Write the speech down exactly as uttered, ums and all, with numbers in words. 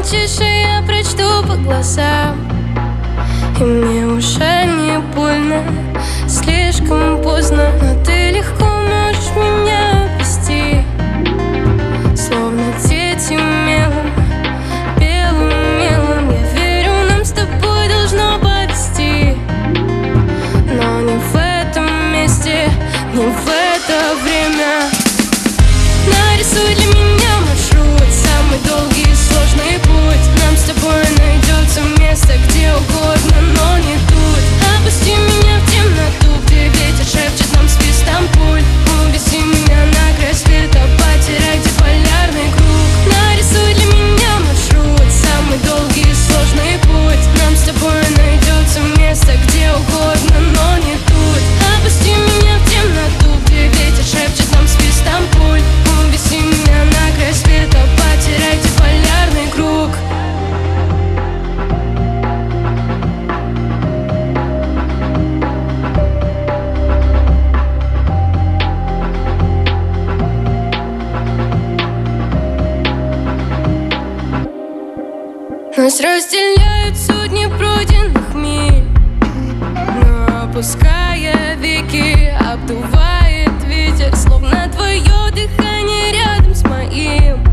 молчишь, и я прочту по глазам. И мне уже не больно, слишком поздно, но ты легко можешь меня вести, словно дети мелом, белым мелом. Я верю, нам с тобой должно повезти, но не в этом месте, не в это время. Нарисуй для меня маршрут, самый долгий и сложный путь. Нам с тобой найдется место где угодно, но не тут. Опусти меня в темноту, где ветер шепчет нам свистом пуль. Увези меня на край света, потеряй, где полярный круг. Нарисуй для меня маршрут, самый долгий и сложный путь. Нам с тобой найдется место где угодно, но не тут. Опусти меня в темноту, где ветер шепчет нам свистом пуль. Увези меня на край света, потеряй, где полярный круг. Нас разделяют сотни пройденных миль, но опуская веки, обдувает ветер, словно твое дыхание рядом с моим.